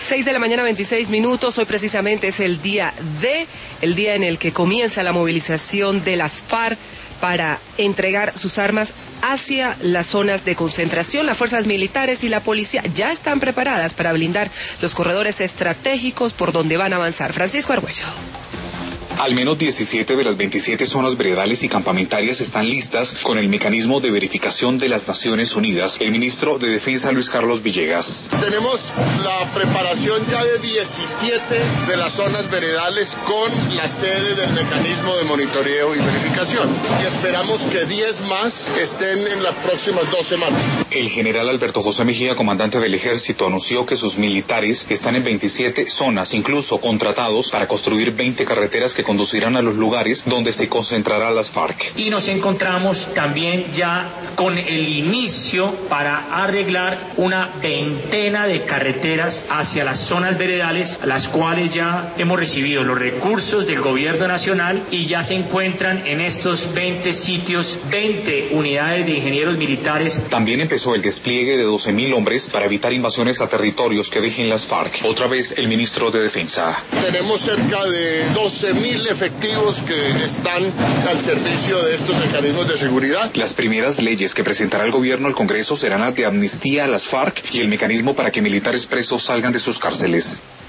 6 de la mañana, 26 minutos. Hoy precisamente es el día en el que comienza la movilización de las FARC para entregar sus armas hacia las zonas de concentración. Las fuerzas militares y la policía ya están preparadas para blindar los corredores estratégicos por donde van a avanzar. Francisco Argüello. Al menos 17 de las 27 zonas veredales y campamentarias están listas con el mecanismo de verificación de las Naciones Unidas. El ministro de Defensa, Luis Carlos Villegas. Tenemos la preparación ya de 17 de las zonas veredales con la sede del mecanismo de monitoreo y verificación. Y esperamos que 10 más estén en las próximas 2 semanas. El general Alberto José Mejía, comandante del Ejército, anunció que sus militares están en 27 zonas, incluso contratados para construir 20 carreteras que conducirán a los lugares donde se concentrará las FARC. Y nos encontramos también ya con el inicio para arreglar una veintena de carreteras hacia las zonas veredales, las cuales ya hemos recibido los recursos del gobierno nacional y ya se encuentran en estos 20 sitios 20 unidades de ingenieros militares. También empezó el despliegue de 12.000 hombres para evitar invasiones a territorios que dejen las FARC. Otra vez el ministro de Defensa. Tenemos cerca de 12.000 efectivos que están al servicio de estos mecanismos de seguridad. Las primeras leyes que presentará el gobierno al Congreso serán las de amnistía a las FARC y el mecanismo para que militares presos salgan de sus cárceles.